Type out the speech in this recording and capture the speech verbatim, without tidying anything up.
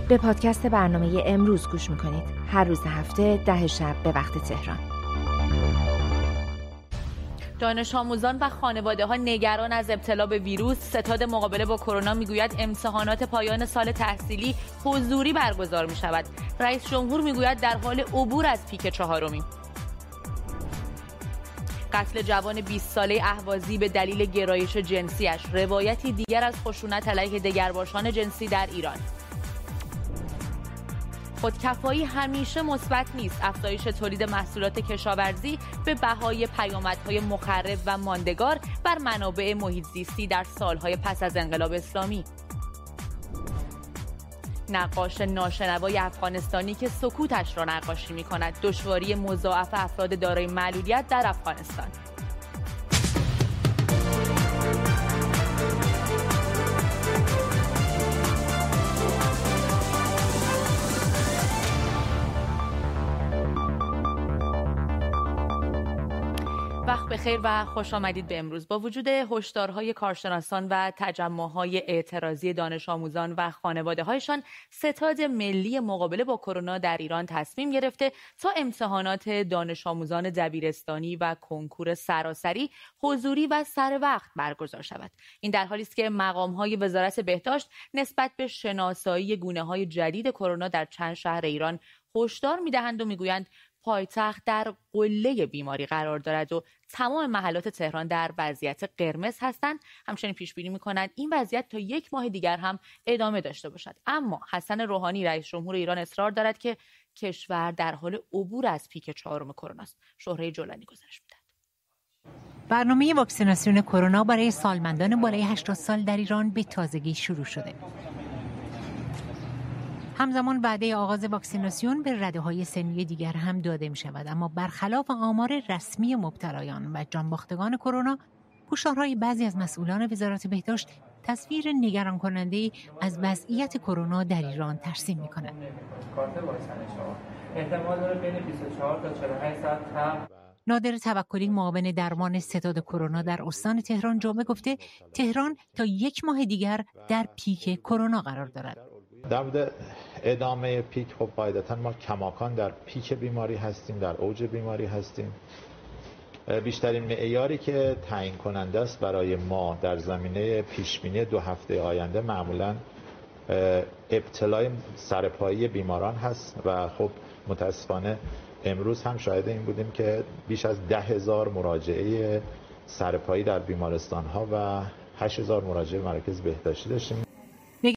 به پادکست برنامه امروز گوش میکنید. هر روز هفته ده شب به وقت تهران. دانش آموزان و خانواده ها نگران از ابتلا به ویروس. ستاد مقابله با کرونا میگوید امتحانات پایان سال تحصیلی حضوری برگزار می شود. رئیس جمهور میگوید در حال عبور از پیک چهارمی. قتل جوان بیست ساله اهوازی به دلیل گرایش جنسیش، روایتی دیگر از خشونت علیه دگرباشان جنسی در ایران. خودکفایی همیشه مثبت نیست. افزایش تولید محصولات کشاورزی به بهای پیامدهای مخرب و ماندگار بر منابع محیط زیستی در سالهای پس از انقلاب اسلامی. نقاش ناشنوای افغانستانی که سکوتش را نقاشی می‌کند. دشواری مضاعف افراد دارای معلولیت در افغانستان. وقت بخیر و خوش آمدید به امروز. با وجود هشدارهای کارشناسان و تجمع‌های اعتراضی دانش آموزان و خانواده‌هایشان، ستاد ملی مقابله با کرونا در ایران تصمیم گرفته تا امتحانات دانش آموزان دبیرستانی و کنکور سراسری حضوری و سر وقت برگزار شود. این در حالی است که مقام‌های وزارت بهداشت نسبت به شناسایی گونه‌های جدید کرونا در چند شهر ایران هشدار می‌دهند و می‌گویند پایتخت در قله بیماری قرار دارد و تمام محلات تهران در وضعیت قرمز هستند. همچنین پیش بینی می‌کنند این وضعیت تا یک ماه دیگر هم ادامه داشته باشد. اما حسن روحانی رئیس جمهور ایران اصرار دارد که کشور در حال عبور از پیک چهارم کرونا است. شهره جولانی گزارش می‌دهد. برنامه واکسیناسیون کرونا برای سالمندان بالای هشتاد سال در ایران به تازگی شروع شده. همزمان وعده آغاز واکسیناسیون به رده‌های سنی دیگر هم داده می شود، اما برخلاف آمار رسمی مبتلایان و جانباختگان کرونا، هشدارهای بعضی از مسئولان وزارت بهداشت تصویر نگران کننده از وضعیت کرونا در ایران ترسیم می کند. احتمال داره بین بیست و چهار تا چهل و هشت ساعت. نادر توکلی معاون درمان ستاد کرونا در استان تهران جمعه گفته تهران تا یک ماه دیگر در پیک کرونا قرار دارد. در مورد ادامه پیک خب قاعدتاً ما کماکان در پیک بیماری هستیم، در اوج بیماری هستیم. بیشترین معیاری که تعیین کننده است برای ما در زمینه پیشبینی دو هفته آینده معمولاً ابتلای سرپایی بیماران هست و خب متاسفانه امروز هم شاهد این بودیم که بیش از ده هزار مراجعه سرپایی در بیمارستان‌ها و هشت هزار مراجعه مراکز بهداشتی داشتیم.